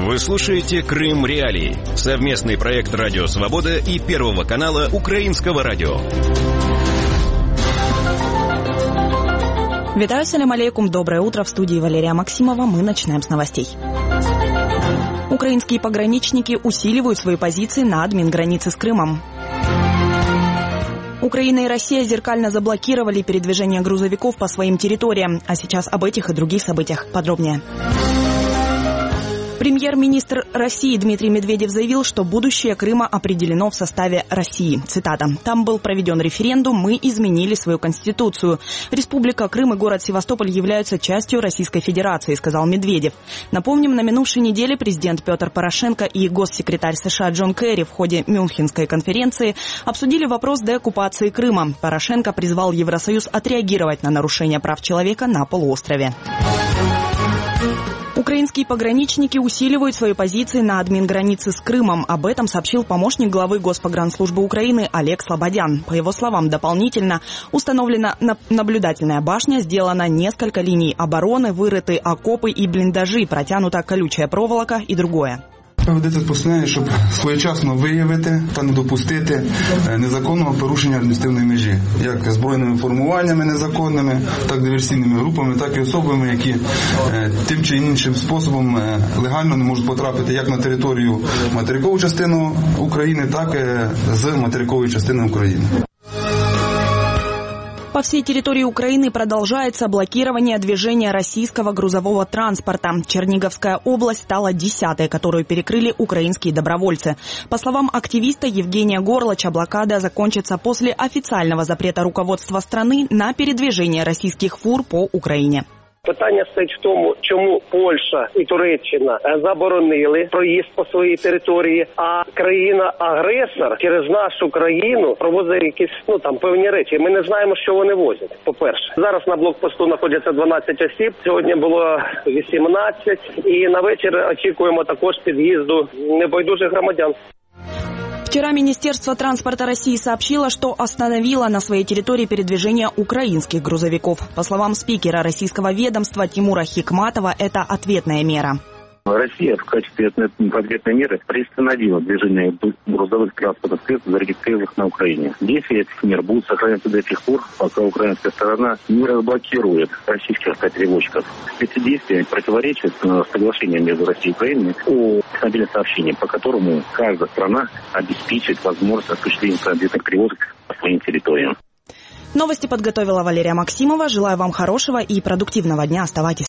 Вы слушаете «Крым Реалии» — совместный проект «Радио Свобода» и Первого канала Украинского радио. Витаю, салям алейкум, доброе утро, в студии Валерия Максимова. Мы начинаем с новостей. Украинские пограничники усиливают свои позиции на админгранице с Крымом. Украина и Россия зеркально заблокировали передвижение грузовиков по своим территориям. А сейчас об этих и других событиях подробнее. Премьер-министр России Дмитрий Медведев заявил, что будущее Крыма определено в составе России. Цитата. «Там был проведен референдум, мы изменили свою конституцию. Республика Крым и город Севастополь являются частью Российской Федерации», сказал Медведев. Напомним, на минувшей неделе президент Петр Порошенко и госсекретарь США Джон Керри в ходе Мюнхенской конференции обсудили вопрос деоккупации Крыма. Порошенко призвал Евросоюз отреагировать на нарушение прав человека на полуострове. Украинские пограничники усиливают свои позиции на админгранице с Крымом. Об этом сообщил помощник главы Госпогранслужбы Украины Олег Слободян. По его словам, дополнительно установлена наблюдательная башня, сделано несколько линий обороны, вырыты окопы и блиндажи, протянута колючая проволока и другое. Ведеться спостереження, щоб своєчасно виявити та не допустити незаконного порушення адміністративної межі, як збройними формуваннями незаконними, так диверсійними групами, так і особами, які тим чи іншим способом легально не можуть потрапити як на територію материкової частини України, так і з материкової частини України. По всей территории Украины продолжается блокирование движения российского грузового транспорта. Черниговская область стала 10-й, которую перекрыли украинские добровольцы. По словам активиста Евгения Горлача, блокада закончится после официального запрета руководства страны на передвижение российских фур по Украине. Питання стоїть в тому, чому Польща і Туреччина заборонили проїзд по своїй території, а країна-агресор через нашу країну провозить якісь певні речі. Ми не знаємо, що вони возять, по-перше. Зараз на блокпосту знаходяться 12 осіб, сьогодні було 18, і на вечір очікуємо також під'їзду небайдужих громадян. Вчера Министерство транспорта России сообщило, что остановило на своей территории передвижение украинских грузовиков. По словам спикера российского ведомства Тимура Хикматова, это ответная мера. Россия в качестве ответной меры приостановила движение грузовых транспортных средств, зарегистрированных на Украине. Действия этих мер будут сохраняться до тех пор, пока украинская сторона не разблокирует российских автоперевозчиков. Эти действия противоречат соглашению между Россией и Украиной о мобильном сообщении, по которому каждая страна обеспечит возможность осуществления транзитных перевозок по своим территориям. Новости подготовила Валерия Максимова. Желаю вам хорошего и продуктивного дня. Оставайтесь